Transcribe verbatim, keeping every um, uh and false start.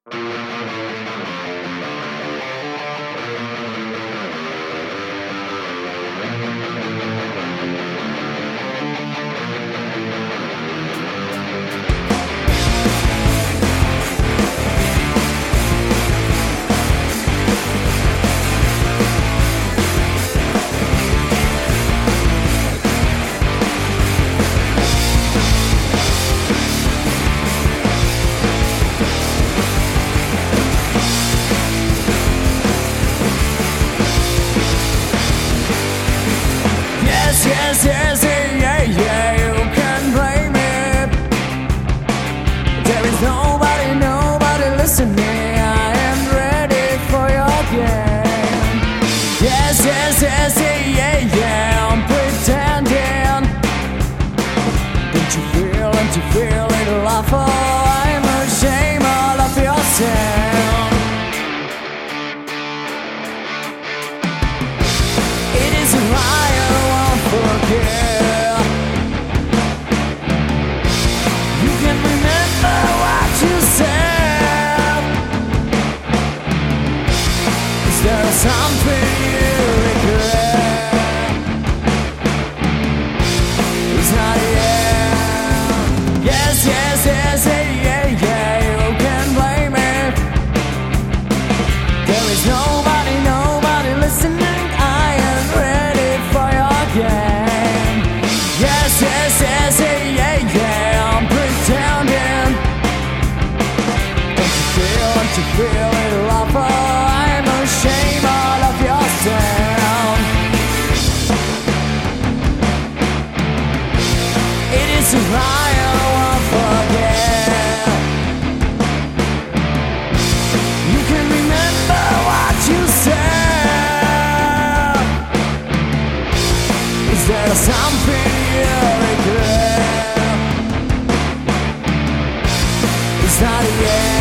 Yes, yes, yeah, yeah, you can blame it. There is nobody, nobody listening. I am ready for your game. Yes, yes, yes, yeah, yeah, I'm pretending. Don't you feel, don't you feel it, love? Oh, I'm ashamed of yourself. It is a lie. Forget. You can remember what you said. Is there something you regret? It's not yet. Yes, yes, yes, yeah, yeah, you can blame it. There is nobody, nobody listening. I am ready for your game. Yes, yes, yes, yeah, yeah, I'm pretending. Don't you feel, don't you feel it, lover? I'm ashamed of yourself. It is a lie, I won't forget. You can remember what you said. Is there something you regret? It's not yet.